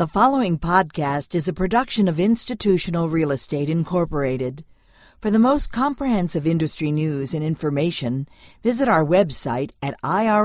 The following podcast is a production of Institutional Real Estate Incorporated. For the most comprehensive industry news and information, visit our website at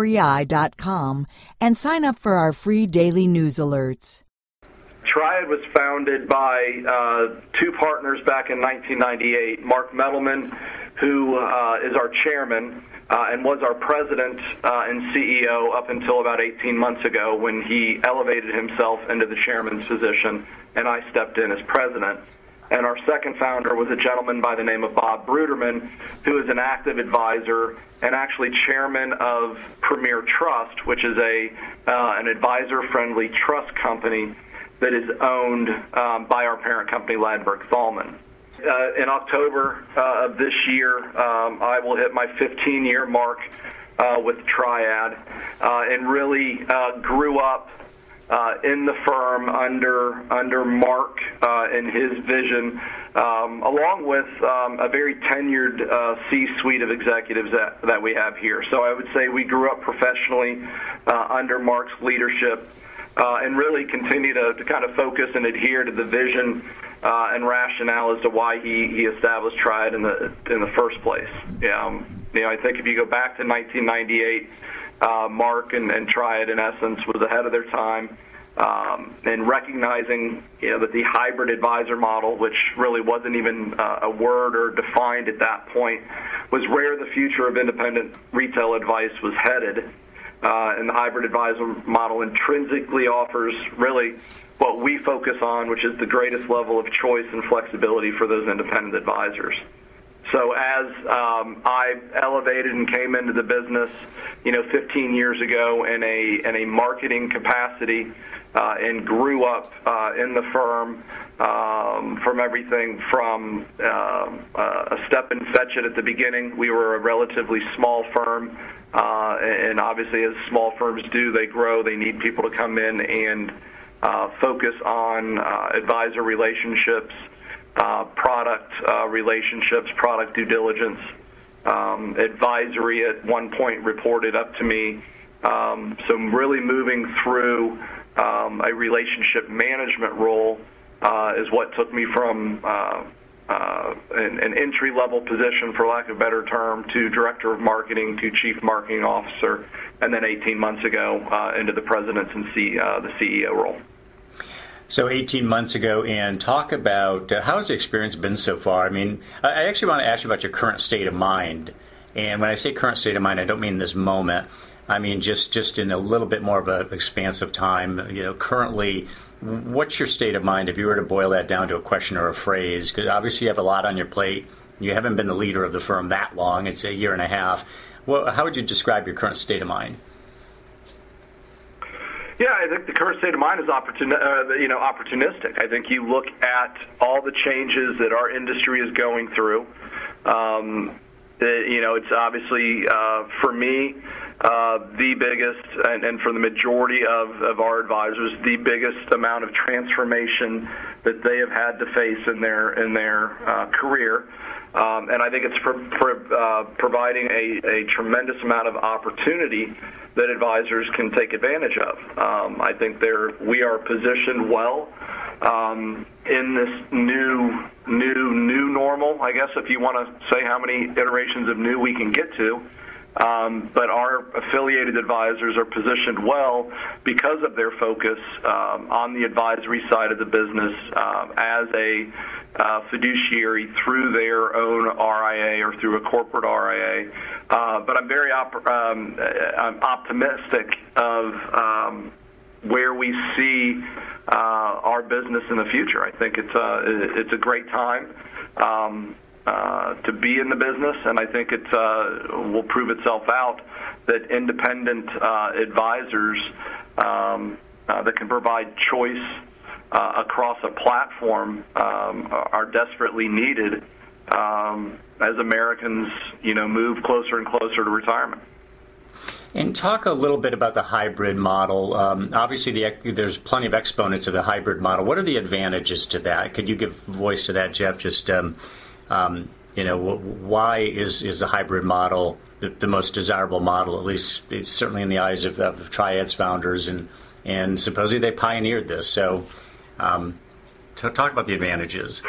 irei.com and sign up for our free daily news alerts. Triad was founded by two partners back in 1998, Mark Mettleman, who is our chairman, and was our president and CEO up until about 18 months ago when he elevated himself into the chairman's position, and I stepped in as president. And our second founder was a gentleman by the name of Bob Bruderman, who is an active advisor and actually chairman of Premier Trust, which is an advisor-friendly trust company that is owned by our parent company, Ladberg Thalmann. In October of this year, I will hit my 15-year mark with Triad, and really grew up in the firm under Mark and his vision, along with a very tenured C-suite of executives that we have here. So I would say we grew up professionally under Mark's leadership, and really continue to kind of focus and adhere to the vision and rationale as to why he established Triad in the first place. I think if you go back to 1998, Mark and Triad, in essence, was ahead of their time, and recognizing that the hybrid advisor model, which really wasn't even a word or defined at that point, was where the future of independent retail advice was headed. And the hybrid advisor model intrinsically offers really what we focus on, which is the greatest level of choice and flexibility for those independent advisors. So as I elevated and came into the business, 15 years ago in a marketing capacity, and grew up in the firm from everything from a step and fetch it at the beginning. We were a relatively small firm, and obviously as small firms do, they grow. They need people to come in and focus on advisor relationships, product relationships, product due diligence. Advisory at one point reported up to me. So really moving through a relationship management role is what took me from an entry-level position, for lack of a better term, to director of marketing, to chief marketing officer, and then 18 months ago into the president's and the CEO role. So 18 months ago, and talk about how has the experience been so far? I mean, I actually want to ask you about your current state of mind. And when I say current state of mind, I don't mean this moment. I mean just in a little bit more of an expansive time. Currently, what's your state of mind if you were to boil that down to a question or a phrase? Because obviously you have a lot on your plate. You haven't been the leader of the firm that long. It's a year and a half. Well, how would you describe your current state of mind? Yeah, I think the current state of mind is opportunistic. I think you look at all the changes that our industry is going through. It's obviously, for me, the biggest, and for the majority of our advisors, the biggest amount of transformation that they have had to face in their career. And I think it's providing a tremendous amount of opportunity that advisors can take advantage of. I think we are positioned well in this new normal, I guess, if you want to say how many iterations of new we can get to. But our affiliated advisors are positioned well because of their focus on the advisory side of the business as a fiduciary through their own RIA or through a corporate RIA. But I'm very I'm optimistic of where we see our business in the future. I think it's a great time to be in the business, and I think it will prove itself out that independent advisors that can provide choice across a platform are desperately needed as Americans, move closer and closer to retirement. And talk a little bit about the hybrid model. Obviously, there's plenty of exponents of the hybrid model. What are the advantages to that? Could you give voice to that, Jeff? Just why is the hybrid model the most desirable model, at least certainly in the eyes of Triad's founders and and supposedly they pioneered this. So talk about the advantages.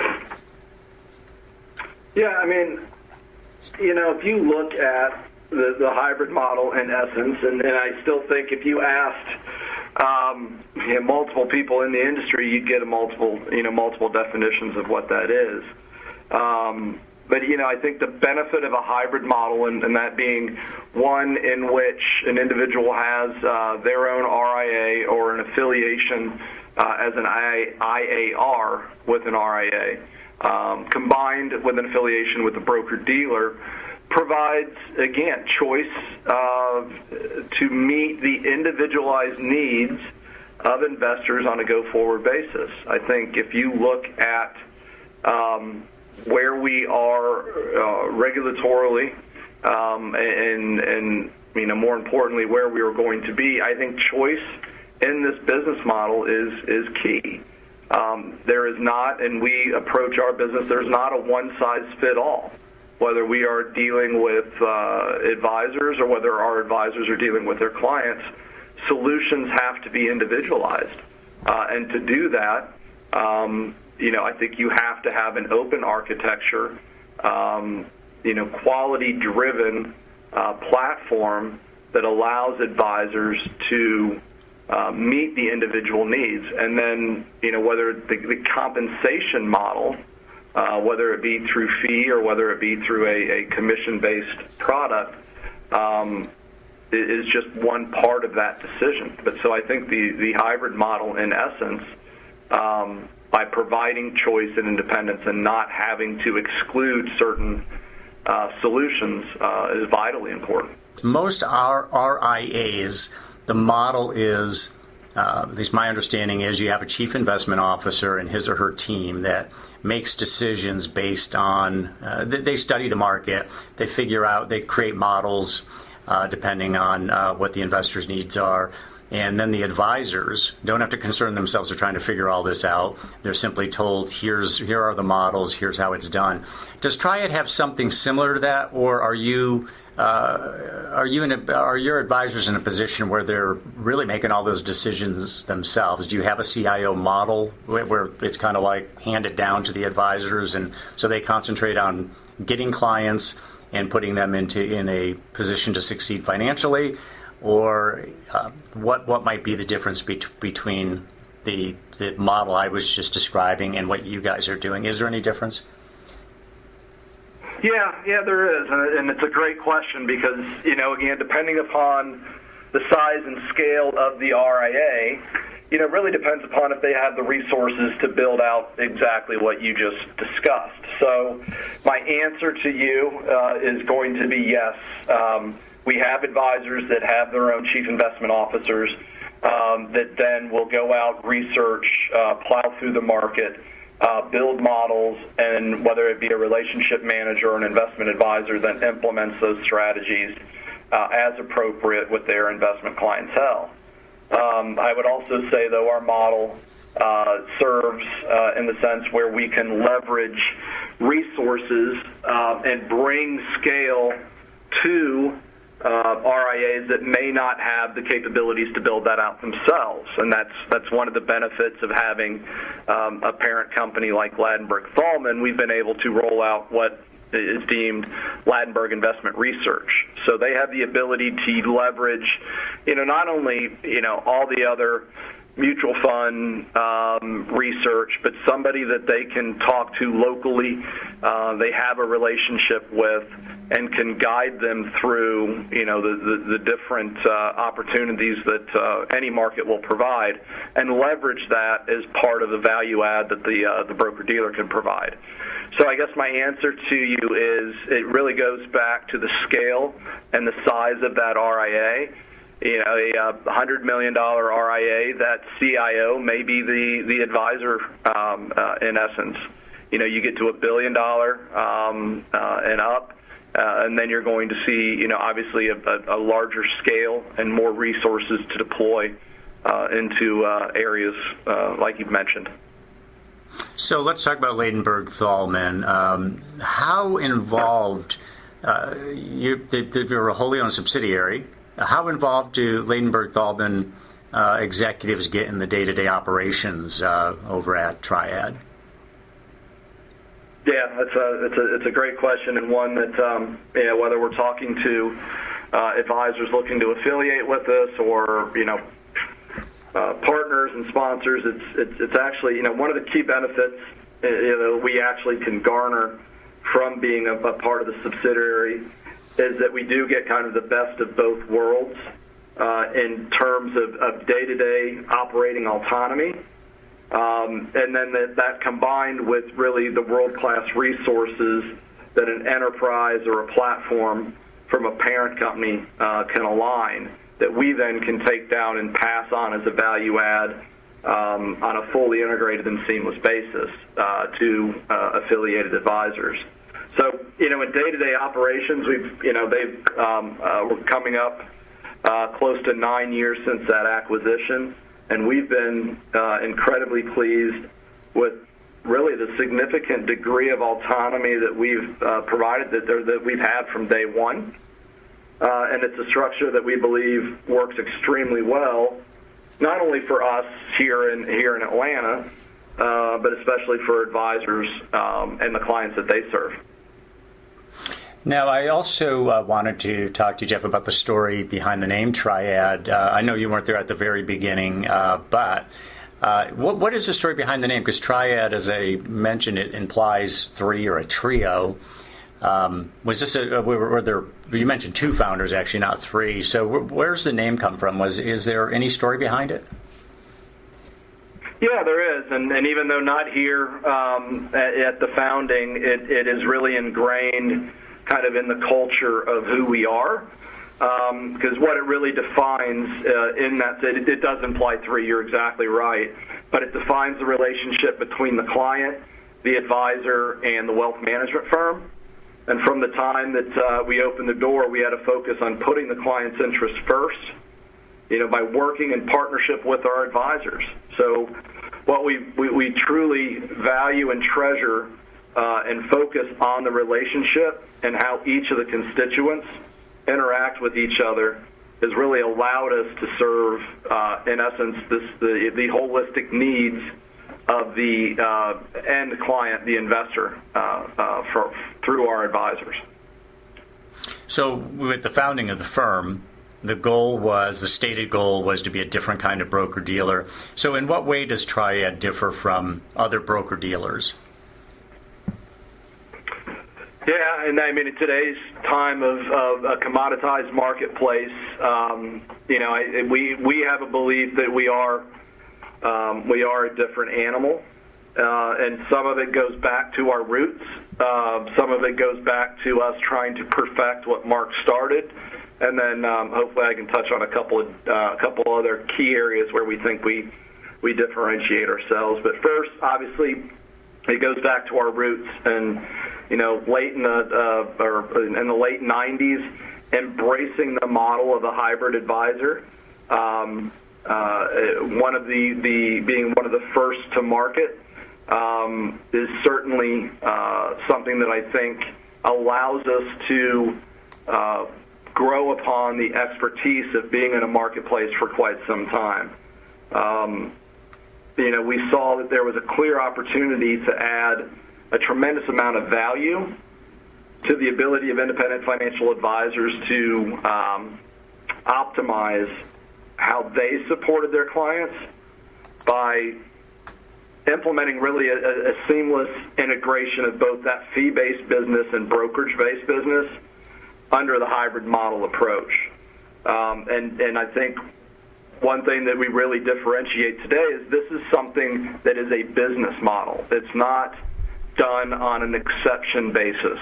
Yeah, I mean, if you look at the hybrid model in essence, and I still think if you asked multiple people in the industry, you'd get multiple definitions of what that is. But I think the benefit of a hybrid model, and that being one in which an individual has their own RIA or an affiliation as an IAR with an RIA, combined with an affiliation with a broker-dealer, provides, again, choice to meet the individualized needs of investors on a go-forward basis. I think if you look at where we are regulatorily and more importantly, where we are going to be, I think choice in this business model is key. There is not, and we approach our business, there's not a one-size-fit-all. Whether we are dealing with advisors or whether our advisors are dealing with their clients, solutions have to be individualized. And to do that, I think you have to have an open architecture, quality-driven platform that allows advisors to meet the individual needs. And then, whether the compensation model, whether it be through fee or whether it be through a commission-based product, is just one part of that decision. But so I think the hybrid model, in essence, by providing choice and independence and not having to exclude certain solutions, is vitally important. Most RIAs, the model is, at least my understanding is, you have a chief investment officer and his or her team that makes decisions based on, they study the market, they figure out, they create models depending on what the investor's needs are. And then the advisors don't have to concern themselves with trying to figure all this out. They're simply told, here are the models, here's how it's done. Does Triad have something similar to that, or are your advisors in a position where they're really making all those decisions themselves? Do you have a CIO model where it's kind of like handed down to the advisors, and so they concentrate on getting clients and putting them in a position to succeed financially? Or what might be the difference between the model I was just describing and what you guys are doing? Is there any difference? Yeah, there is, and it's a great question because, again, depending upon the size and scale of the RIA, it really depends upon if they have the resources to build out exactly what you just discussed. So my answer to you is going to be yes. We have advisors that have their own chief investment officers that then will go out, research, plow through the market, build models, and whether it be a relationship manager or an investment advisor then implements those strategies as appropriate with their investment clientele. I would also say, though, our model serves in the sense where we can leverage resources and bring scale to RIAs that may not have the capabilities to build that out themselves, and that's one of the benefits of having a parent company like Ladenburg Thalmann. We've been able to roll out what is deemed Ladenburg Investment Research, so they have the ability to leverage, not only all the other mutual fund research, but somebody that they can talk to locally, they have a relationship with, and can guide them through, the different opportunities that any market will provide, and leverage that as part of the value add that the broker-dealer can provide. So I guess my answer to you is it really goes back to the scale and the size of that RIA. A $100 million RIA, that CIO may be the advisor in essence. You get to $1 billion and up, and then you're going to see, obviously a larger scale and more resources to deploy into areas like you've mentioned. So let's talk about Ladenburg Thalmann. How involved, you're a wholly owned subsidiary, how involved do Ladenburg Thalmann executives get in the day-to-day operations over at Triad? Yeah, it's a great question, and one that whether we're talking to advisors looking to affiliate with us or partners and sponsors, it's actually one of the key benefits we actually can garner from being a part of the subsidiary is that we do get kind of the best of both worlds in terms of day-to-day operating autonomy. And then that combined with really the world-class resources that an enterprise or a platform from a parent company can align, that we then can take down and pass on as a value add on a fully integrated and seamless basis to affiliated advisors. So, in day-to-day operations, we're coming up close to 9 years since that acquisition. And we've been incredibly pleased with really the significant degree of autonomy that we've provided, that we've had from day one. And it's a structure that we believe works extremely well, not only for us here in Atlanta, but especially for advisors and the clients that they serve. Now, I also wanted to talk to you, Jeff, about the story behind the name Triad. I know you weren't there at the very beginning, but what is the story behind the name? Because Triad, as I mentioned, it implies three or a trio. Was this were there? You mentioned two founders, actually, not three. So where's the name come from? Is there any story behind it? Yeah, there is, and even though not here at the founding, it is really ingrained kind of in the culture of who we are, because what it really defines in that, it does imply three, you're exactly right, but it defines the relationship between the client, the advisor, and the wealth management firm. And from the time that we opened the door, we had a focus on putting the client's interests first, by working in partnership with our advisors. So what we truly value and treasure and focus on the relationship and how each of the constituents interact with each other has really allowed us to serve, in essence, the holistic needs of the end client, the investor, through our advisors. So with the founding of the firm, the stated goal was to be a different kind of broker-dealer. So in what way does Triad differ from other broker-dealers? Yeah, and I mean, in today's time of a commoditized marketplace, we have a belief that we are a different animal, and some of it goes back to our roots. Some of it goes back to us trying to perfect what Mark started, and then hopefully I can touch on a couple other key areas where we think we differentiate ourselves. But first, obviously, it goes back to our roots, and late in the late 90s, embracing the model of a hybrid advisor. Being one of the first to market is certainly something that I think allows us to grow upon the expertise of being in a marketplace for quite some time. We saw that there was a clear opportunity to add a tremendous amount of value to the ability of independent financial advisors to optimize how they supported their clients by implementing really a seamless integration of both that fee-based business and brokerage-based business under the hybrid model approach. And I think one thing that we really differentiate today is this is something that is a business model. It's not done on an exception basis,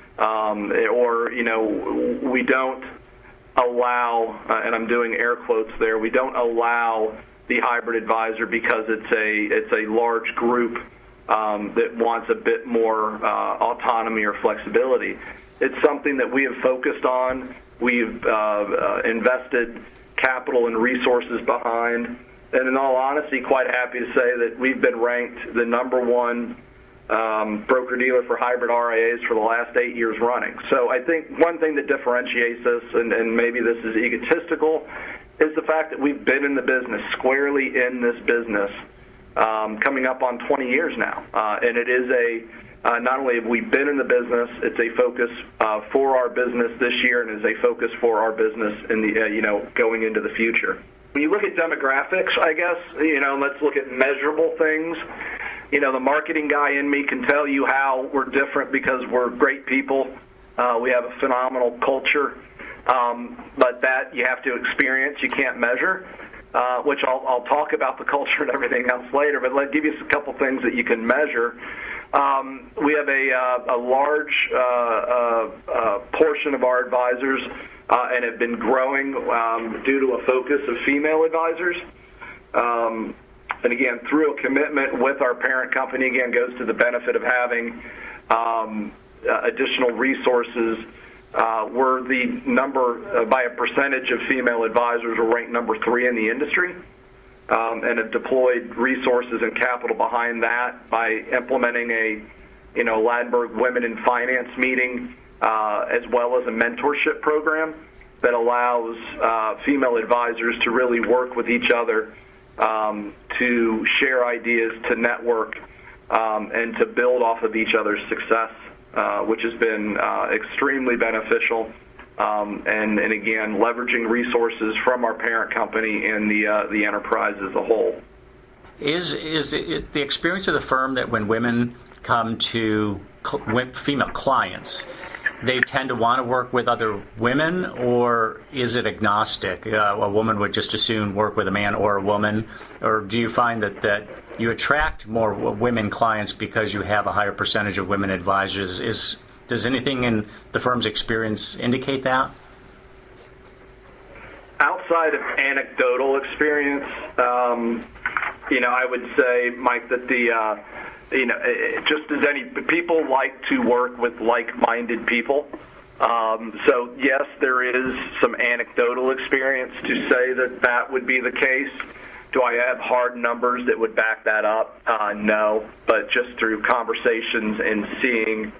we don't allow, and I'm doing air quotes there, we don't allow the hybrid advisor because it's a large group that wants a bit more autonomy or flexibility. It's something that we have focused on. We've invested capital and resources behind, and in all honesty, quite happy to say that we've been ranked the number one broker-dealer for hybrid RIAs for the last 8 years running. So I think one thing that differentiates us, and maybe this is egotistical, is the fact that we've been in the business, squarely in this business, coming up on 20 years now. And it is not only have we been in the business, it's a focus for our business this year, and is a focus for our business in the going into the future. When you look at demographics, I guess, let's look at measurable things. The marketing guy in me can tell you how we're different because we're great people. We have a phenomenal culture, but that you have to experience. You can't measure, which I'll talk about the culture and everything else later, but let me give you a couple things that you can measure. We have a large portion of our advisors and have been growing due to a focus of female advisors. And again, through a commitment with our parent company, again, goes to the benefit of having additional resources. We're the number, by a percentage of female advisors, we're ranked number 3 in the industry, and have deployed resources and capital behind that by implementing a Ladenburg Women in Finance meeting, as well as a mentorship program that allows female advisors to really work with each other, to share ideas, to network, and to build off of each other's success, which has been extremely beneficial. And again, leveraging resources from our parent company and the enterprise as a whole. Is it the experience of the firm that when women come to female clients, they tend to want to work with other women, or is it agnostic? A woman would just as soon work with a man or a woman, or do you find that you attract more women clients because you have a higher percentage of women advisors? Does anything in the firm's experience indicate that? Outside of anecdotal experience, I would say, Mike, that just as any people like to work with like-minded people. So yes, there is some anecdotal experience to say that would be the case. Do I have hard numbers that would back that up? No, but just through conversations and seeing,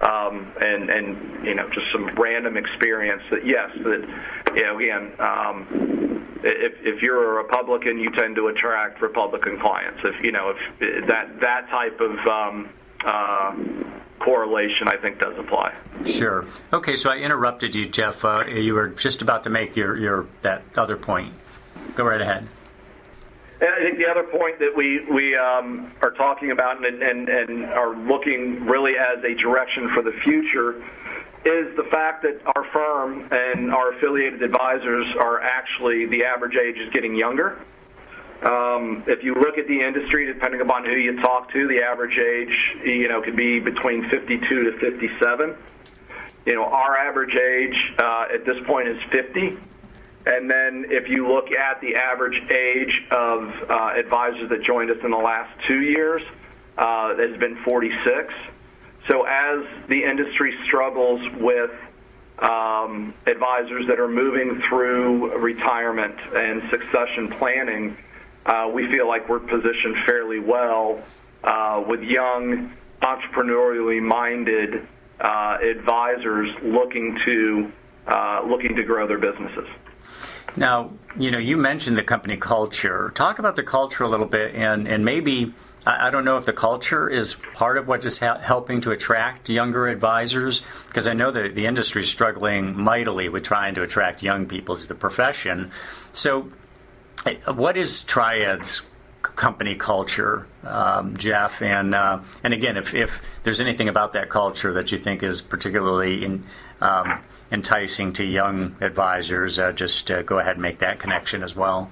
and just some random experience that yes, that again, if you're a Republican, you tend to attract Republican clients. If that type of correlation, I think, does apply. Sure. Okay, so I interrupted you, Jeff. You were just about to make your that other point. Go right ahead. And I think the other point that we are talking about and are looking really as a direction for the future is the fact that our firm and our affiliated advisors are actually, the average age is getting younger. If you look at the industry, depending upon who you talk to, the average age, could be between 52 to 57. Our average age at this point is 50. And then if you look at the average age of advisors that joined us in the last 2 years, it has been 46. So as the industry struggles with advisors that are moving through retirement and succession planning, we feel like we're positioned fairly well with young, entrepreneurially minded advisors looking to grow their businesses. Now, you mentioned the company culture. Talk about the culture a little bit, and maybe, I don't know if the culture is part of what is helping to attract younger advisors, because I know that the industry is struggling mightily with trying to attract young people to the profession. So what is Triad's company culture, Jeff? And again, if there's anything about that culture that you think is particularly enticing to young advisors, just go ahead and make that connection as well.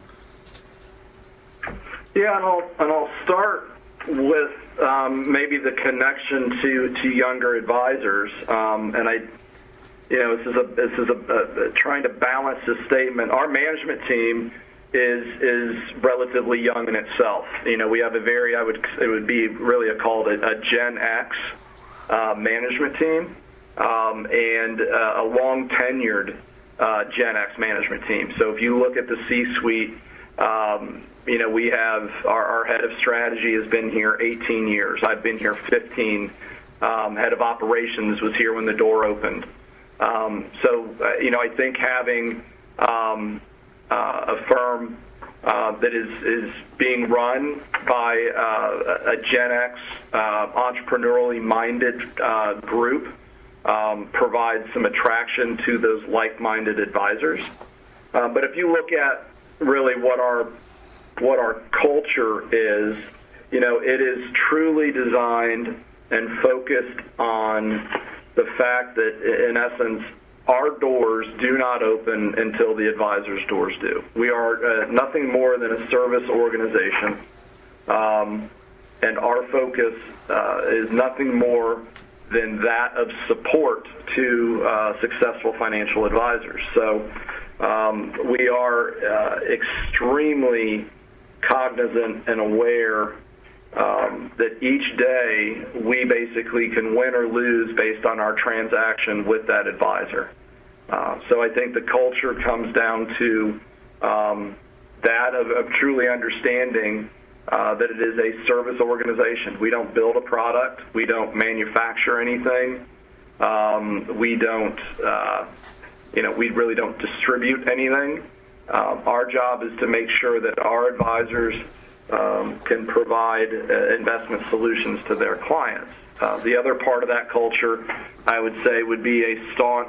Yeah, and I'll start with maybe the connection to younger advisors, and this is a trying to balance this statement. Our management team is relatively young in itself. We have it would be really called a Gen X management team, and a long tenured Gen X management team. So if you look at the C-suite, we have our head of strategy has been here 18 years. I've been here 15. Head of operations was here when the door opened. I think having a firm that is being run by a Gen X entrepreneurially minded group provides some attraction to those like-minded advisors. But if you look at really what our culture is, it is truly designed and focused on the fact that, in essence, our doors do not open until the advisor's doors do. We are nothing more than a service organization, and our focus is nothing more than that of support to successful financial advisors. So we are extremely cognizant and aware that each day we basically can win or lose based on our transaction with that advisor. So I think the culture comes down to that of truly understanding that it is a service organization. We don't build a product. We don't manufacture anything. We don't, we really don't distribute anything. Our job is to make sure that our advisors can provide investment solutions to their clients. The other part of that culture, I would say, would be a staunch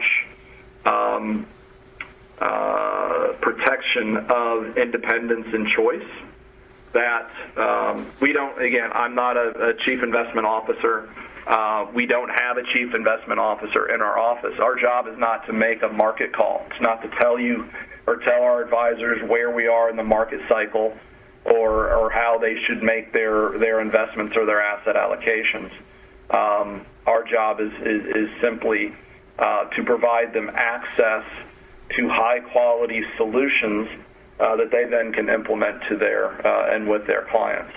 protection of independence and choice. That we don't, again, I'm not a chief investment officer. We don't have a chief investment officer in our office. Our job is not to make a market call. It's not to tell you or tell our advisors where we are in the market cycle or how they should make their investments or their asset allocations. Our job is simply to provide them access to high-quality solutions that they then can implement to their and with their clients.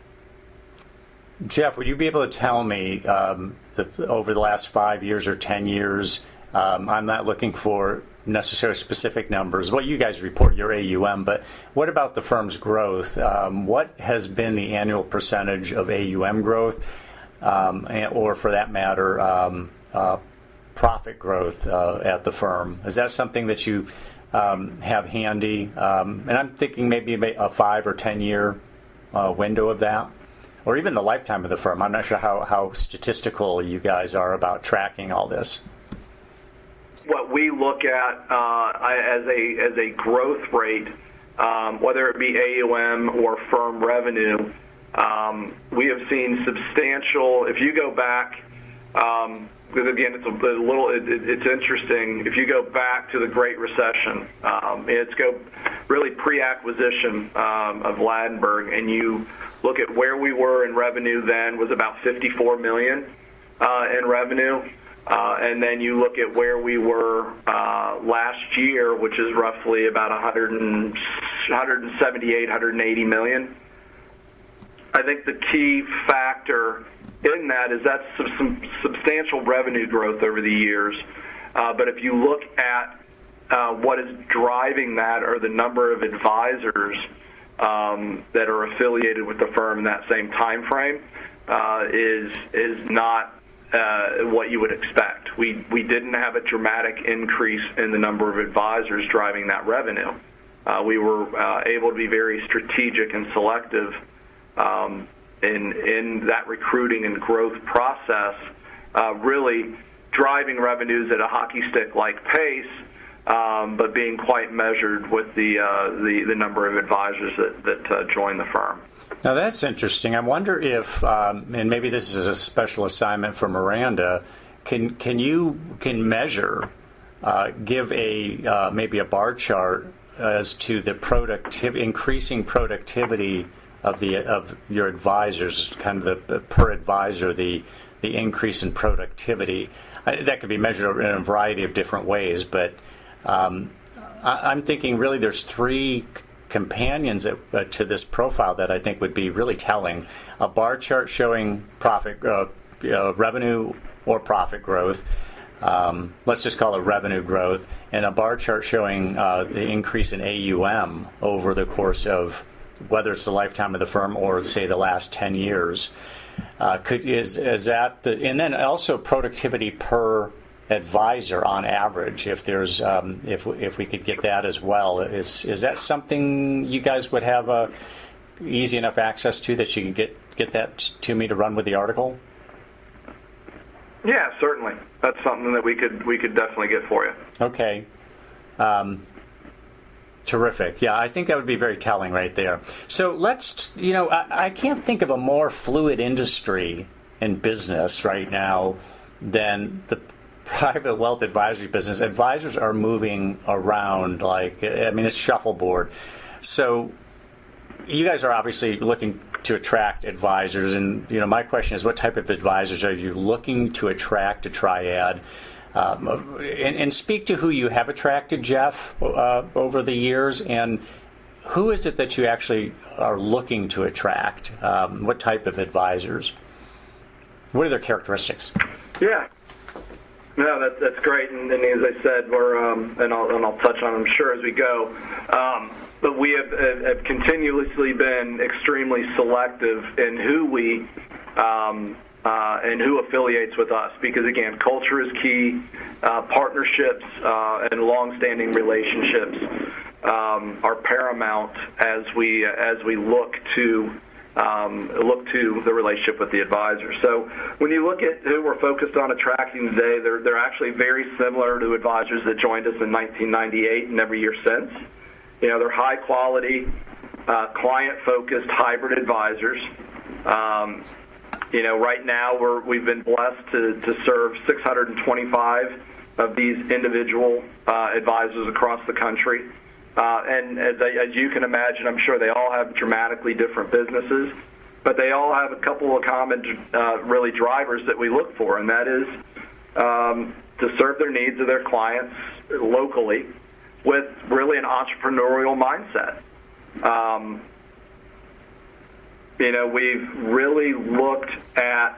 Jeff, would you be able to tell me that over the last 5 years or 10 years, I'm not looking for necessarily specific numbers, what you guys report, your AUM, but what about the firm's growth? What has been the annual percentage of AUM growth, or for that matter, profit growth at the firm? Is that something that you have handy? And I'm thinking maybe a 5 or 10 year window of that, or even the lifetime of the firm. I'm not sure how statistical you guys are about tracking all this. What we look at as a growth rate, whether it be AUM or firm revenue, we have seen substantial. If you go back, because again, it's interesting. If you go back to the Great Recession, really pre-acquisition of Ladenburg, and you look at where we were in revenue then was about $54 million in revenue. And then you look at where we were last year, which is roughly about 178, 180 million. I think the key factor in that is that's some substantial revenue growth over the years. But if you look at what is driving that, or the number of advisors that are affiliated with the firm in that same time frame, is not what you would expect. We didn't have a dramatic increase in the number of advisors driving that revenue. We were able to be very strategic and selective in that recruiting and growth process, really driving revenues at a hockey stick-like pace, but being quite measured with the number of advisors that join the firm. Now that's interesting. I wonder if, and maybe this is a special assignment for Miranda, can measure, give maybe a bar chart as to the increasing productivity of your advisors, kind of the per advisor, the increase in productivity. That could be measured in a variety of different ways, but I'm thinking really there's three companions to this profile that I think would be really telling. A bar chart showing profit, revenue or profit growth. Let's just call it revenue growth, and a bar chart showing the increase in AUM over the course of whether it's the lifetime of the firm or say the last 10 years. Is that and then also productivity per advisor on average? If there's if we could get that as well, is that something you guys would have easy enough access to that you can get that to me to run with the article? Yeah, certainly. That's something that we could definitely get for you. Okay. Terrific. Yeah, I think that would be very telling right there. So let's, I can't think of a more fluid industry in business right now than the private wealth advisory business. Advisors are moving around it's shuffleboard. So you guys are obviously looking to attract advisors, and my question is, what type of advisors are you looking to attract to Triad? And speak to who you have attracted, Jeff, over the years, and who is it that you actually are looking to attract? What type of advisors? What are their characteristics? Yeah. No, that's great, and as I said, we're and I'll touch on them, sure, as we go. But we have continuously been extremely selective in who we and who affiliates with us, because again, culture is key. Partnerships and long-standing relationships are paramount as we look to the relationship with the advisor. So when you look at who we're focused on attracting today, they're actually very similar to advisors that joined us in 1998 and every year since. They're high-quality, client-focused hybrid advisors. Right now we've been blessed to serve 625 of these individual advisors across the country. And as you can imagine, I'm sure they all have dramatically different businesses, but they all have a couple of common really drivers that we look for, and that is to serve their needs of their clients locally with really an entrepreneurial mindset. We've really looked at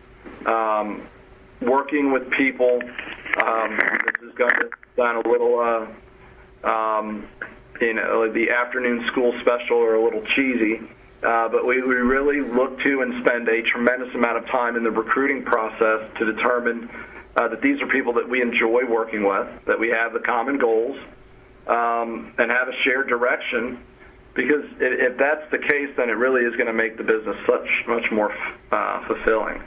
working with people. This is going to sound a little, the afternoon school special or a little cheesy, but we really look to and spend a tremendous amount of time in the recruiting process to determine that these are people that we enjoy working with, that we have the common goals, and have a shared direction. Because if that's the case, then it really is going to make the business much more fulfilling.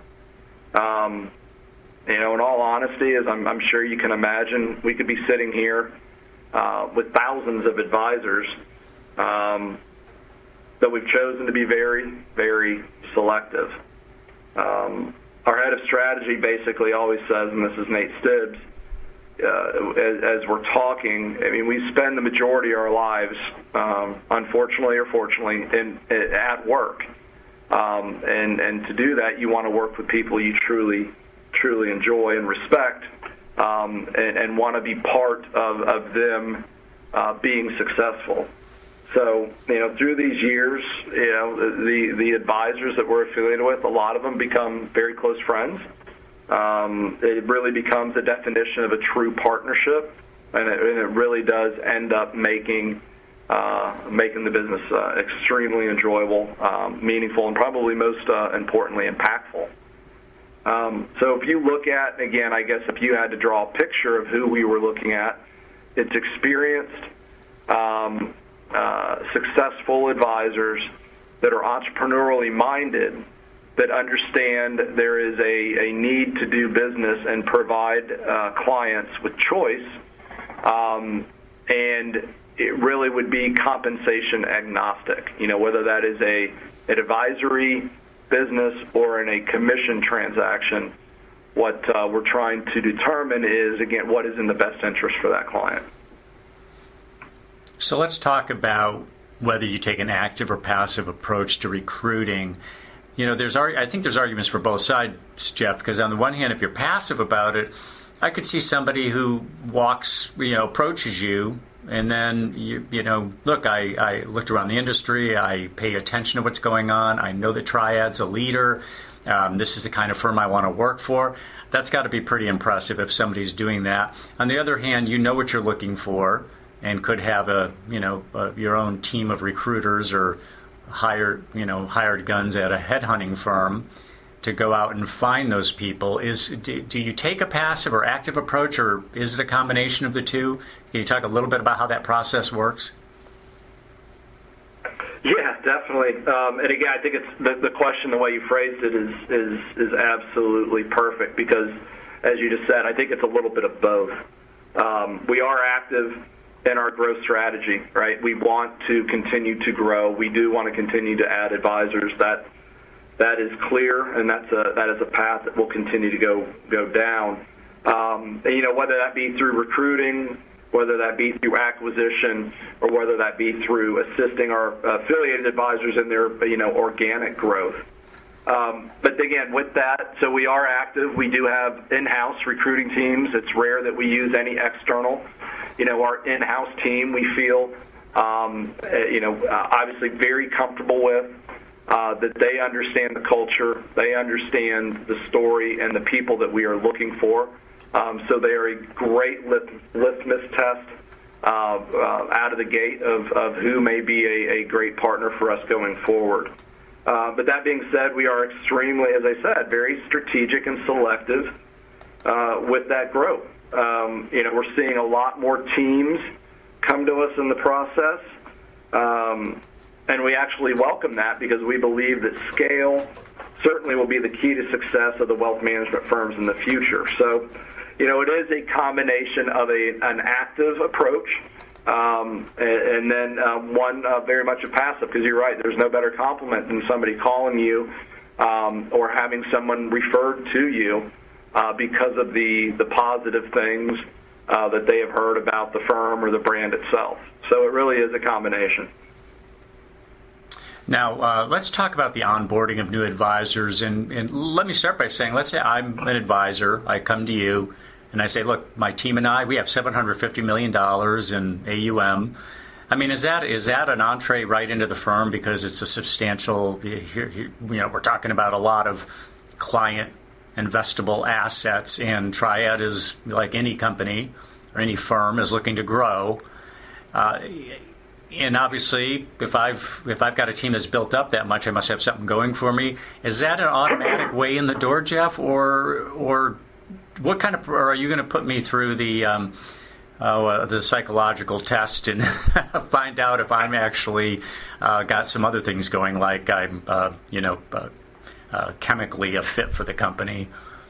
In all honesty, as I'm sure you can imagine, we could be sitting here with thousands of advisors that we've chosen to be very, very selective. Our head of strategy basically always says, and this is Nate Stibbs, as we're talking, we spend the majority of our lives, unfortunately or fortunately, at work. And to do that, you want to work with people you truly enjoy and respect, and want to be part of them being successful. So, through these years, the advisors that we're affiliated with, a lot of them become very close friends. It really becomes a definition of a true partnership, and it really does end up making the business extremely enjoyable, meaningful, and probably most importantly, impactful. So if you look at, again, I guess if you had to draw a picture of who we were looking at, it's experienced, successful advisors that are entrepreneurially minded, that understand there is a need to do business and provide clients with choice, and it really would be compensation agnostic, whether that is an advisory business or in a commission transaction. What we're trying to determine is, again, what is in the best interest for that client. So let's talk about whether you take an active or passive approach to recruiting. I think there's arguments for both sides, Jeff, because on the one hand, if you're passive about it, I could see somebody who approaches you, and then, look, I looked around the industry, I pay attention to what's going on, I know that Triad's a leader, this is the kind of firm I want to work for. That's got to be pretty impressive if somebody's doing that. On the other hand, you know what you're looking for, and could have your own team of recruiters or hired guns at a headhunting firm, to go out and find those people. Do you take a passive or active approach, or is it a combination of the two? Can you talk a little bit about how that process works? Yeah, definitely. And again, I think it's the question, the way you phrased it is absolutely perfect, because, as you just said, I think it's a little bit of both. We are active in our growth strategy, right? We want to continue to grow. We do want to continue to add advisors. That is clear, and that is a path that we'll continue to go down. And, whether that be through recruiting, whether that be through acquisition, or whether that be through assisting our affiliated advisors in their organic growth. But again, with that, so we are active. We do have in-house recruiting teams. It's rare that we use any external. Our in-house team, we feel, obviously very comfortable with. That they understand the culture, they understand the story and the people that we are looking for. So they are a great litmus test out of the gate of who may be a great partner for us going forward. But that being said, we are extremely, as I said, very strategic and selective with that growth. We're seeing a lot more teams come to us in the process. And we actually welcome that, because we believe that scale certainly will be the key to success of the wealth management firms in the future. So, it is a combination of an active approach and then one very much a passive, because you're right, there's no better compliment than somebody calling you or having someone referred to you because of the positive things that they have heard about the firm or the brand itself. So it really is a combination. Now, let's talk about the onboarding of new advisors. And let me start by saying, let's say I'm an advisor. I come to you, and I say, look, my team and I, we have $750 million in AUM. I mean, is that an entree right into the firm, because it's a substantial, we're talking about a lot of client investable assets, and Triad is, like any company or any firm, is looking to grow. And obviously, if I've got a team that's built up that much, I must have something going for me. Is that an automatic way in the door, Jeff, or what kind of? Or are you going to put me through the psychological test and find out if I'm actually got some other things going, like I'm chemically a fit for the company?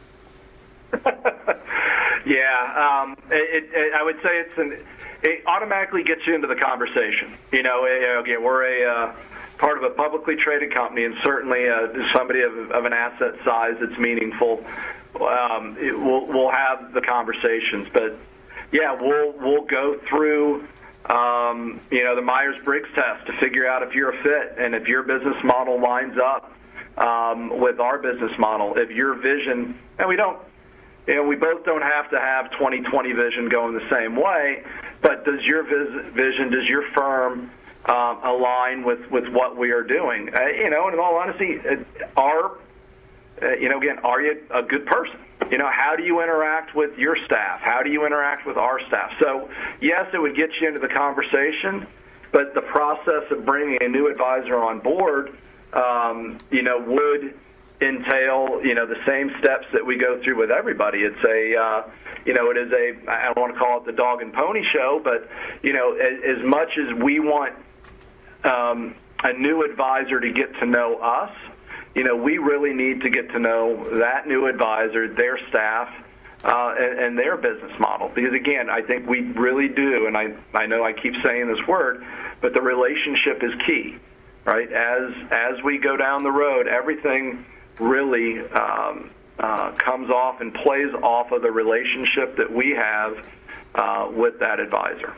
Yeah, I would say it automatically gets you into the conversation. Again, we're a part of a publicly traded company, and certainly somebody of an asset size that's meaningful. We'll have the conversations, but yeah, we'll go through the Myers-Briggs test to figure out if you're a fit and if your business model lines up with our business model. If your vision, and we both don't have to have 20/20 vision going the same way, but does your vision, does your firm align with what we are doing? And in all honesty, are you a good person? How do you interact with your staff? How do you interact with our staff? So, yes, it would get you into the conversation, but the process of bringing a new advisor on board, would entail, the same steps that we go through with everybody. It's it is I don't want to call it the dog and pony show, but, as much as we want a new advisor to get to know us, we really need to get to know that new advisor, their staff, and their business model. Because, again, I think we really do, and I know I keep saying this word, but the relationship is key, right? As we go down the road, everything really comes off and plays off of the relationship that we have with that advisor.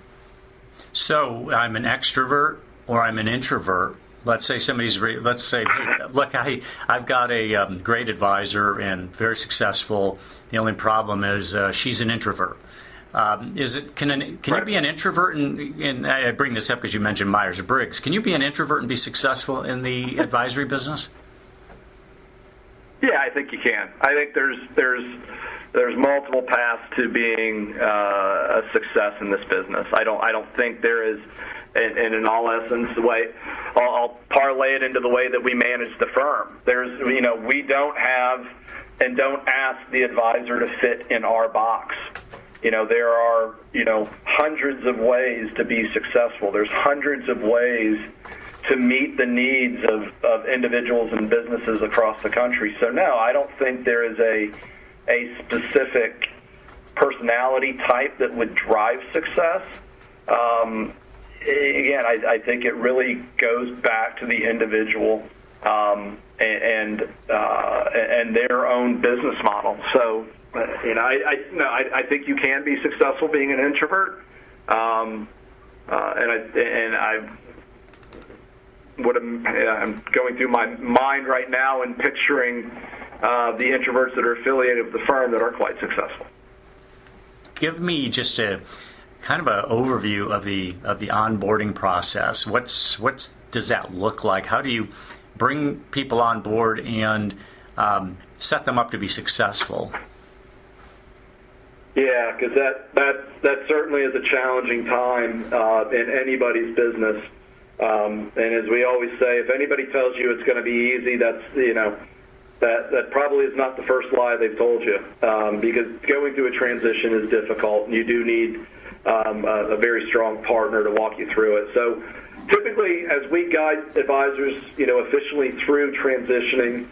So I'm an extrovert or I'm an introvert. Let's say hey, look, I've got a great advisor and very successful. The only problem is she's an introvert. Can you be an introvert? And I bring this up because you mentioned Myers-Briggs. Can you be an introvert and be successful in the advisory business? Yeah, I think you can. I think there's multiple paths to being a success in this business. I don't think there is and in all essence, the way I'll parlay it into the way that we manage the firm. We don't have and don't ask the advisor to fit in our box. There are, hundreds of ways to be successful. There's hundreds of ways to meet the needs of individuals and businesses across the country. So no, I don't think there is a specific personality type that would drive success. Again, I think it really goes back to the individual and their own business model. So, I think you can be successful being an introvert, I'm going through my mind right now and picturing the introverts that are affiliated with the firm that are quite successful. Give me just a kind of an overview of the onboarding process. What does that look like? How do you bring people on board and set them up to be successful? Yeah, because that certainly is a challenging time in anybody's business. And as we always say, if anybody tells you it's going to be easy, that probably is not the first lie they've told you. Because going through a transition is difficult, and you do need a very strong partner to walk you through it. So typically, as we guide advisors, efficiently through transitioning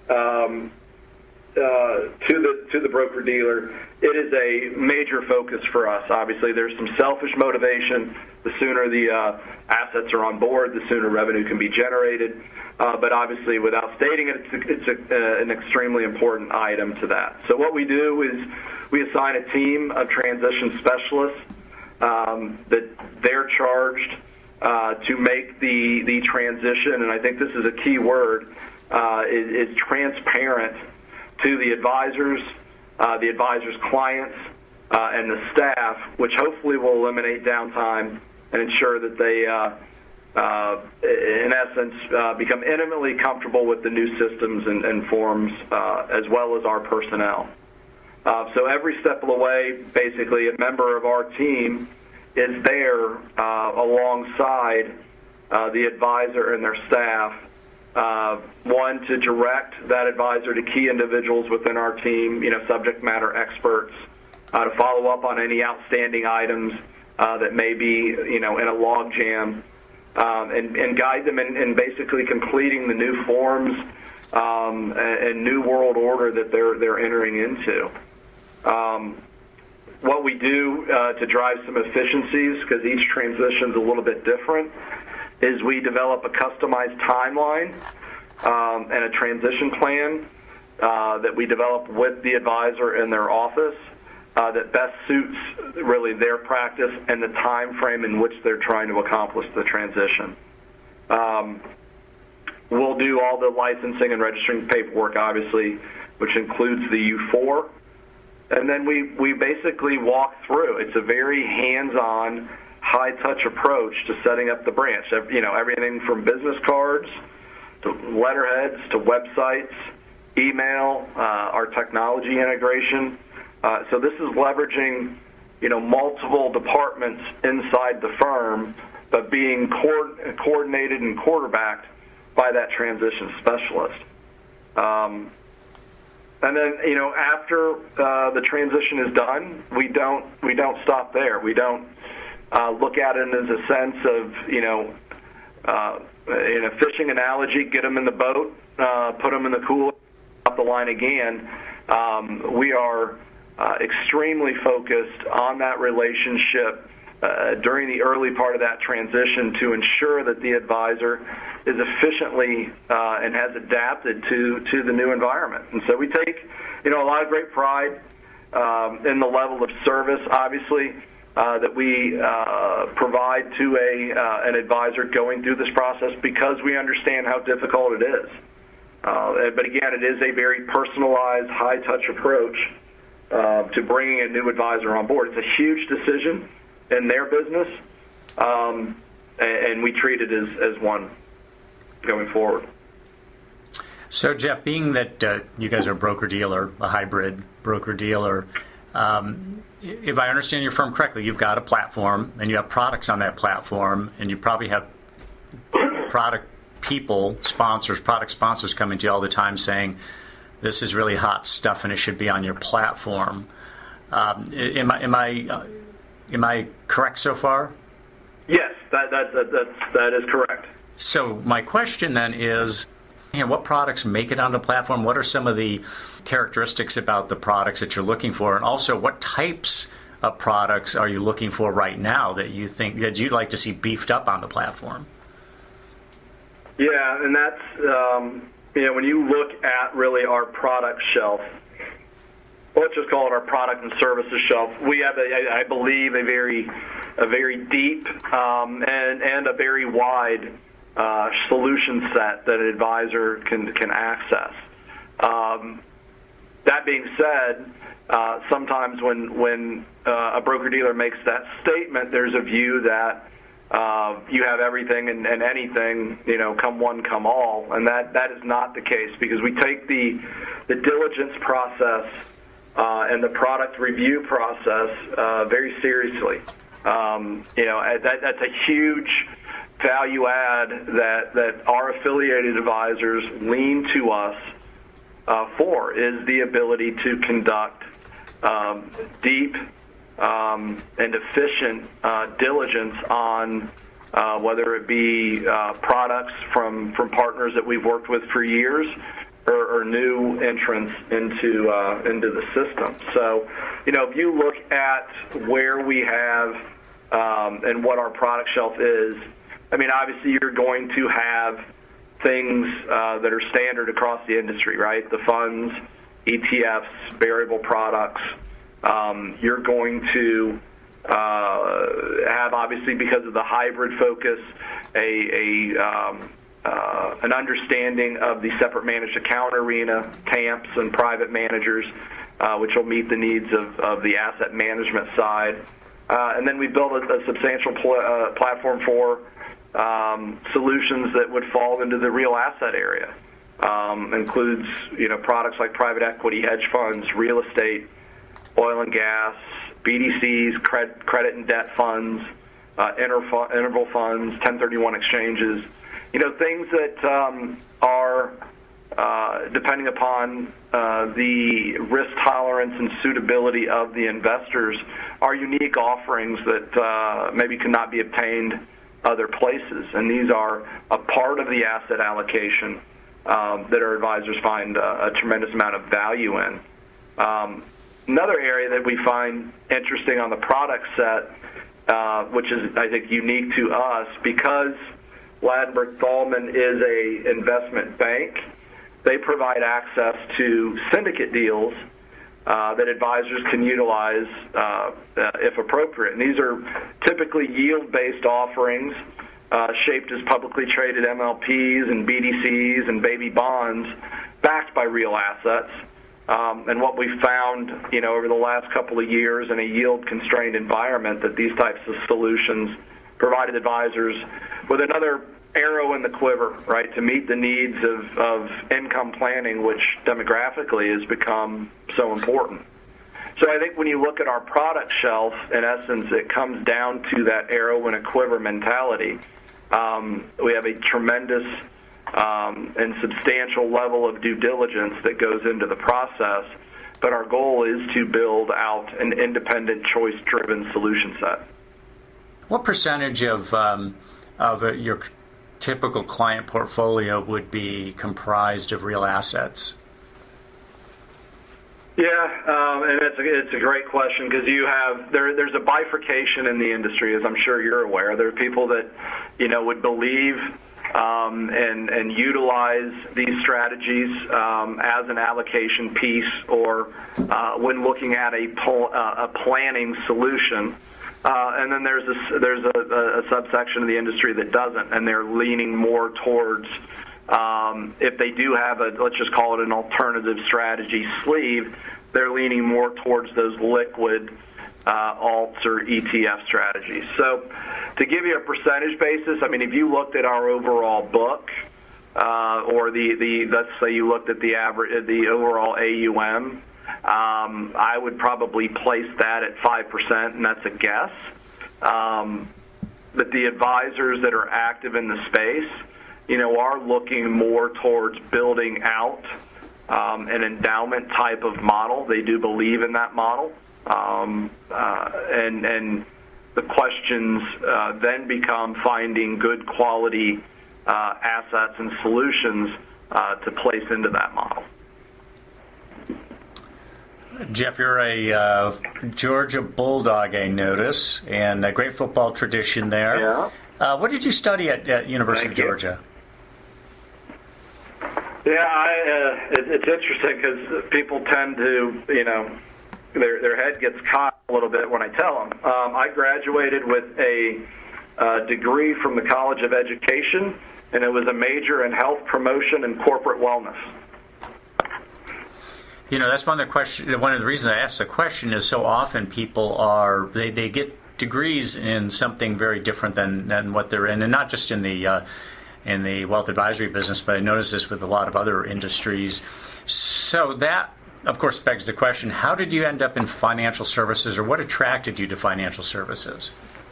to the broker-dealer, it is a major focus for us. Obviously, there's some selfish motivation. The sooner the assets are on board, the sooner revenue can be generated. But obviously, without stating it, it's an extremely important item to that. So what we do is we assign a team of transition specialists that they're charged to make the transition, and I think this is a key word, is transparent to the advisors clients, and the staff, which hopefully will eliminate downtime and ensure that they, in essence, become intimately comfortable with the new systems and forms, as well as our personnel. So every step of the way, basically, a member of our team is there alongside the advisor and their staff. One, to direct that advisor to key individuals within our team, subject matter experts, to follow up on any outstanding items that may be, in a log jam, and guide them in basically completing the new forms and new world order that they're entering into. What we do to drive some efficiencies, because each transition is a little bit different, is we develop a customized timeline and a transition plan that we develop with the advisor in their office that best suits really their practice and the time frame in which they're trying to accomplish the transition. We'll do all the licensing and registering paperwork, obviously, which includes the U4. And then we basically walk through. It's a very hands-on, high-touch approach to setting up the branch. Everything from business cards to letterheads to websites, email, our technology integration. So this is leveraging, multiple departments inside the firm, but being coordinated and quarterbacked by that transition specialist. And then, after the transition is done, we don't stop there. We don't look at it as a sense of, in a fishing analogy, get them in the boat, put them in the cooler, up the line again. We are extremely focused on that relationship during the early part of that transition to ensure that the advisor is efficiently and has adapted to the new environment. And so we take, a lot of great pride in the level of service, obviously, that we provide to an advisor going through this process, because we understand how difficult it is. But again, it is a very personalized, high-touch approach to bringing a new advisor on board. It's a huge decision in their business, and we treat it as one going forward. So, Jeff, being that you guys are a broker-dealer, a hybrid broker-dealer, If I understand your firm correctly, you've got a platform and you have products on that platform, and you probably have product sponsors coming to you all the time saying, this is really hot stuff and it should be on your platform. Am I correct so far? Yes, that is correct. So my question then is, what products make it on the platform? What are some of the characteristics about the products that you're looking for? And also, what types of products are you looking for right now that you think that you'd like to see beefed up on the platform? Yeah, and that's, when you look at really our product shelf, let's just call it our product and services shelf, we have, I believe, a very deep and a very wide solution set that an advisor can access. That being said, sometimes when a broker-dealer makes that statement, there's a view that you have everything and anything, come one, come all, and that is not the case, because we take the diligence process and the product review process very seriously. That's a huge value add that our affiliated advisors lean to us for, is the ability to conduct deep and efficient diligence on whether it be products from partners that we've worked with for years or new entrants into the system. So, if you look at where we have and what our product shelf is, obviously you're going to have things that are standard across the industry, right? The funds, ETFs, variable products. You're going to have, obviously, because of the hybrid focus, an understanding of the separate managed account arena, TAMPs, and private managers, which will meet the needs of the asset management side. And then we built a substantial platform for solutions that would fall into the real asset area. Includes, products like private equity, hedge funds, real estate, oil and gas, BDCs, credit and debt funds, interval funds, 1031 exchanges. Things that are, depending upon the risk tolerance and suitability of the investors, are unique offerings that maybe cannot be obtained other places. And these are a part of the asset allocation that our advisors find a tremendous amount of value in. Another area that we find interesting on the product set, which is, I think, unique to us, because Ladenburg Thalmann is a investment bank, they provide access to syndicate deals that advisors can utilize if appropriate. And these are typically yield-based offerings shaped as publicly traded MLPs and BDCs and baby bonds backed by real assets. And what we've found, over the last couple of years in a yield-constrained environment, that these types of solutions provided advisors with another arrow in the quiver, right, to meet the needs of income planning, which demographically has become so important. So I think when you look at our product shelf, in essence, it comes down to that arrow in a quiver mentality. We have a tremendous and substantial level of due diligence that goes into the process, but our goal is to build out an independent, choice-driven solution set. What percentage of your typical client portfolio would be comprised of real assets? Yeah, and it's a great question, because there's a bifurcation in the industry, as I'm sure you're aware. There are people that would believe and utilize these strategies as an allocation piece, or when looking at a planning solution. And then there's a subsection of the industry that doesn't, and they're leaning more towards, if they do have let's just call it an alternative strategy sleeve, they're leaning more towards those liquid alts or ETF strategies. So to give you a percentage basis, if you looked at our overall book, or let's say you looked at the overall AUM, I would probably place that at 5%, and that's a guess. But the advisors that are active in the space, are looking more towards building out an endowment type of model. They do believe in that model. And the questions then become finding good quality assets and solutions to place into that model. Jeff, you're a Georgia Bulldog, I notice, and a great football tradition there. Yeah. What did you study at University of Georgia? Yeah, it's interesting because people tend to, their head gets caught a little bit when I tell them. I graduated with a degree from the College of Education, and it was a major in health promotion and corporate wellness. That's one of the reasons I asked the question is so often people they get degrees in something very different than what they're in, and not just in the wealth advisory business, but I notice this with a lot of other industries. So that, of course, begs the question, how did you end up in financial services, or what attracted you to financial services?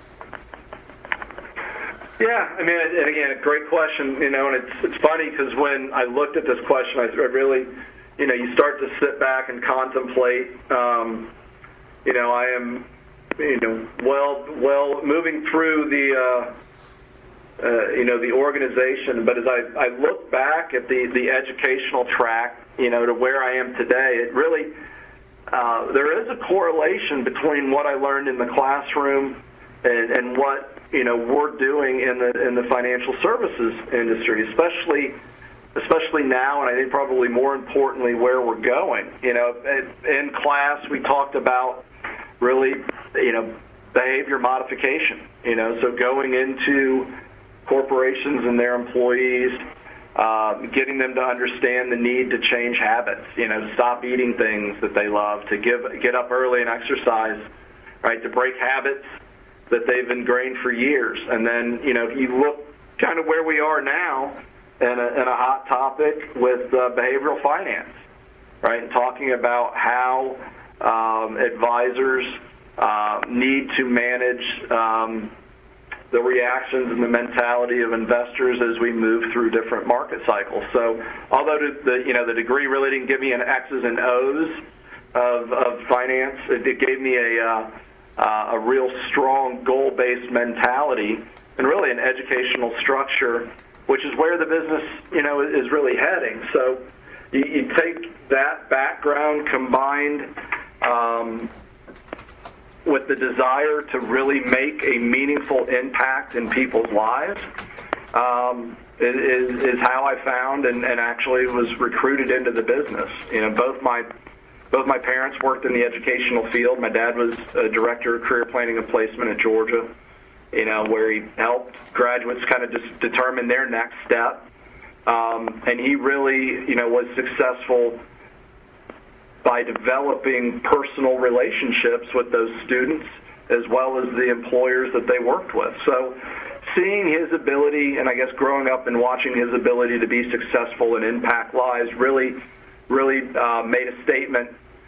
Yeah, and again, a great question, and it's funny because when I looked at this question, I really, you start to sit back and contemplate, I am, moving through the organization, but as I look back at the educational track, to where I am today, it really, there is a correlation between what I learned in the classroom and what, we're doing in the financial services industry, especially now, and I think probably more importantly where we're going. In class we talked about really, behavior modification. So going into corporations and their employees, getting them to understand the need to change habits, to stop eating things that they love, to get up early and exercise, right, to break habits that they've ingrained for years. And then, you look kind of where we are now in a hot topic with behavioral finance, right, and talking about how advisors need to manage the reactions and the mentality of investors as we move through different market cycles. So although the degree really didn't give me an X's and O's of finance, it gave me a real strong goal-based mentality and really an educational structure, which is where the business, is really heading. So you take that background combined with the desire to really make a meaningful impact in people's lives, is how I found and actually was recruited into the business. Both my parents worked in the educational field. My dad was a director of career planning and placement at Georgia, where he helped graduates kind of just determine their next step. And he really, was successful by developing personal relationships with those students as well as the employers that they worked with. So seeing his ability, and I guess growing up and watching his ability to be successful and impact lives really made a statement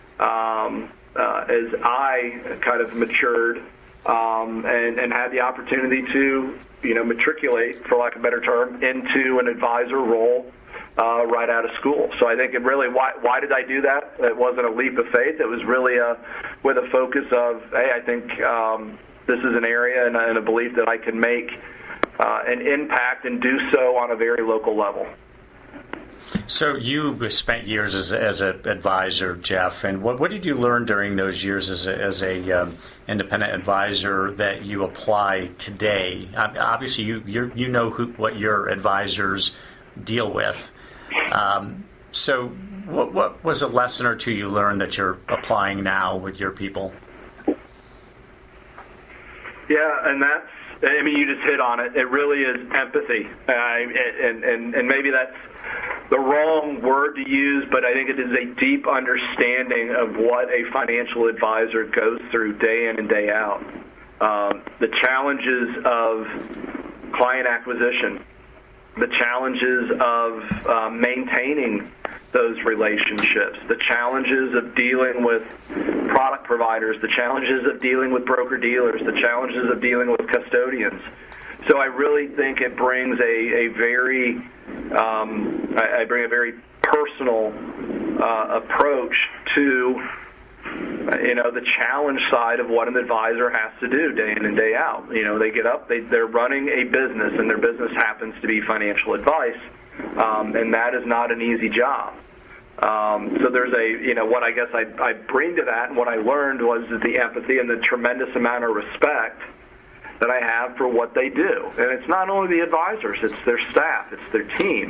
as I kind of matured and had the opportunity to, matriculate, for lack of a better term, into an advisor role right out of school. So I think it really, why did I do that? It wasn't a leap of faith. It was really with a focus of, hey, I think this is an area and a belief that I can make an impact and do so on a very local level. So you spent years as an advisor, Jeff, and what did you learn during those years as a independent advisor that you apply today? Obviously, you know what your advisors deal with. So what was a lesson or two you learned that you're applying now with your people? Yeah, and that's, you just hit on it. It really is empathy. And maybe that's the wrong word to use, but I think it is a deep understanding of what a financial advisor goes through day in and day out. The challenges of client acquisition, the challenges of maintaining those relationships, the challenges of dealing with product providers, the challenges of dealing with broker-dealers, the challenges of dealing with custodians. So I really think it brings a very personal approach to the challenge side of what an advisor has to do day in and day out. They get up, they're running a business, and their business happens to be financial advice, and that is not an easy job. So there's what I guess I bring to that, and what I learned was the empathy and the tremendous amount of respect that I have for what they do. And it's not only the advisors, it's their staff, it's their team.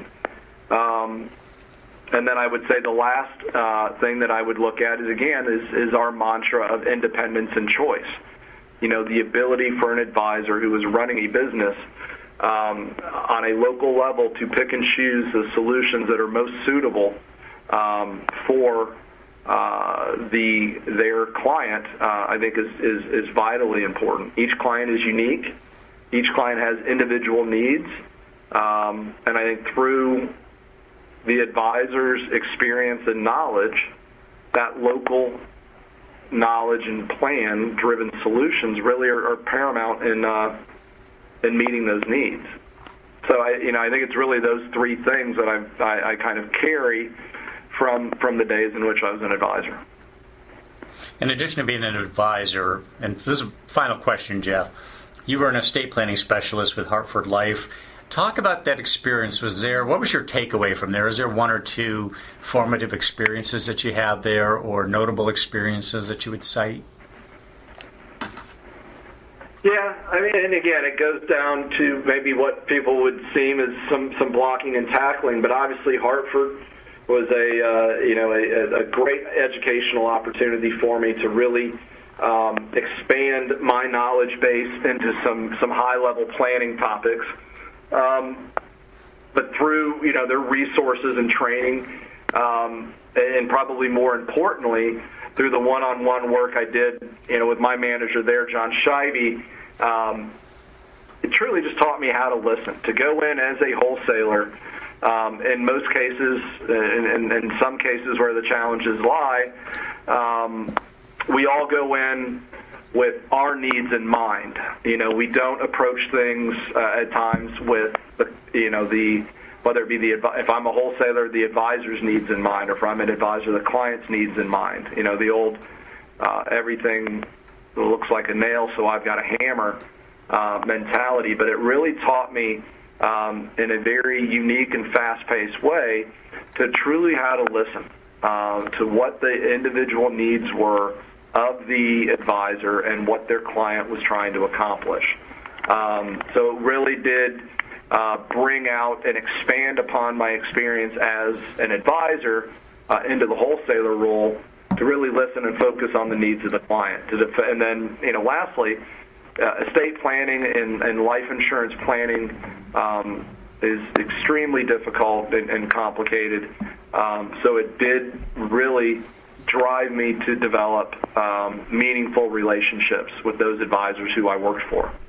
And then I would say the last thing that I would look at is our mantra of independence and choice. The ability for an advisor who is running a business on a local level to pick and choose the solutions that are most suitable for their client, I think is vitally important. Each client is unique. Each client has individual needs. And I think through the advisor's experience and knowledge, that local knowledge and plan-driven solutions really are paramount in meeting those needs. So I think it's really those three things that I kind of carry from the days in which I was an advisor. In addition to being an advisor, and this is a final question, Jeff, you were an estate planning specialist with Hartford Life. Talk about that experience. What was your takeaway from there? Is there one or two formative experiences that you had there, or notable experiences that you would cite? Yeah, and again, it goes down to maybe what people would seem as some blocking and tackling, but obviously Hartford was a great educational opportunity for me to really expand my knowledge base into some high-level planning topics. But through their resources and training, and probably more importantly, through the one-on-one work I did with my manager there, John Scheibe, it truly just taught me how to listen, to go in as a wholesaler. In most cases, in some cases where the challenges lie, we all go in with our needs in mind. We don't approach things at times with whether it be if I'm a wholesaler, the advisor's needs in mind, or if I'm an advisor, the client's needs in mind. The old everything looks like a nail, so I've got a hammer mentality. But it really taught me in a very unique and fast-paced way to truly how to listen to what the individual needs were of the advisor and what their client was trying to accomplish. So it really did bring out and expand upon my experience as an advisor into the wholesaler role, to really listen and focus on the needs of the client. And then, lastly, estate planning and life insurance planning is extremely difficult and complicated. So it did really drive me to develop meaningful relationships with those advisors who I worked for.